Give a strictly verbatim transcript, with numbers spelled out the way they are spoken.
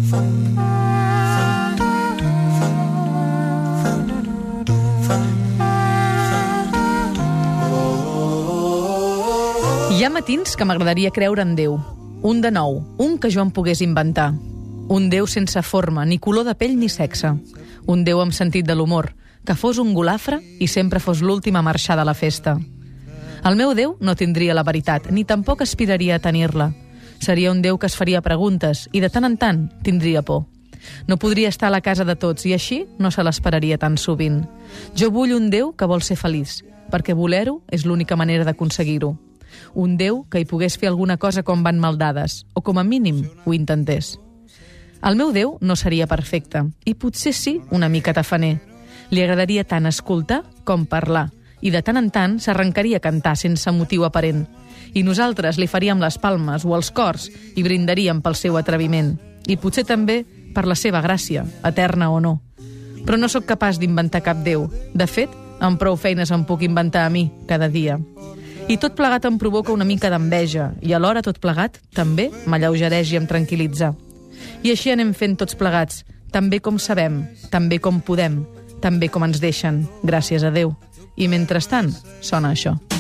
Hi ha matins que m'agradaria creure en Déu. Un de nou, un que jo em pogués inventar. Un Déu sense forma, ni color de pell ni sexe. Un Déu amb sentit de l'humor, que fos un golafre i sempre fos l'últim a marxar de la festa. El meu Déu no tindria la veritat, ni tampoc aspiraria a tenir-la. Seria un Déu que es faria preguntes i de tant en tant tindria por. No podria estar a la casa de tots i així no se l'esperaria tan sovint. Jo vull un Déu que vol ser feliç, perquè voler-ho és l'única manera d'aconseguir-ho. Un Déu que hi pogués fer alguna cosa quan van maldades, o com a mínim ho intentés. El meu Déu no seria perfecte, i potser sí una mica tafaner. Li agradaria tant escoltar com parlar, i de tant en tant s'arrencaria a cantar sense motiu aparent. I nosaltres li faríem les palmes o els cors i brindaríem pel seu atreviment. I potser també per la seva gràcia, eterna o no. Però no sóc capaç d'inventar cap Déu. De fet, amb prou feines em puc inventar a mi cada dia. I tot plegat em provoca una mica d'enveja, i alhora tot plegat també m'alleugereix i em tranquil·litza. I així anem fent tots plegats, tan bé com sabem, tan bé com podem, tan bé com ens deixen, gràcies a Déu. I mentrestant, sona això.